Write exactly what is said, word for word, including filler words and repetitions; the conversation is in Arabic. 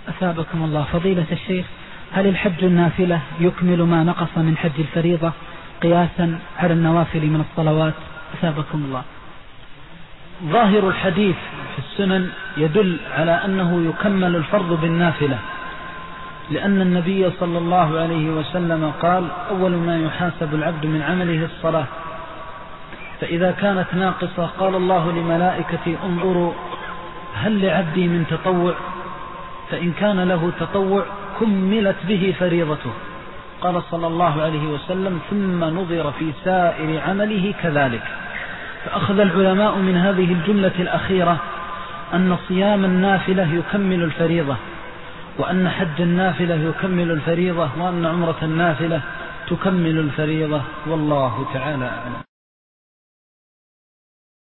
أثابكم الله. فضيلة الشيخ، هل الحج النافلة يكمل ما نقص من حج الفريضة قياسا على النوافل من الصلوات؟ أثابكم الله. ظاهر الحديث في السنن يدل على أنه يكمل الفرض بالنافلة، لأن النبي صلى الله عليه وسلم قال: أول ما يحاسب العبد من عمله الصلاة، فإذا كانت ناقصة قال الله لملائكتي: انظروا هل لعبدي من تطوع؟ فإن كان له تطوع كملت به فريضته. قال صلى الله عليه وسلم: ثم نظر في سائر عمله كذلك. فأخذ العلماء من هذه الجملة الأخيرة أن صيام النافلة يكمل الفريضة، وأن حج النافلة يكمل الفريضة، وأن عمرة النافلة تكمل الفريضة، والله تعالى أعلم.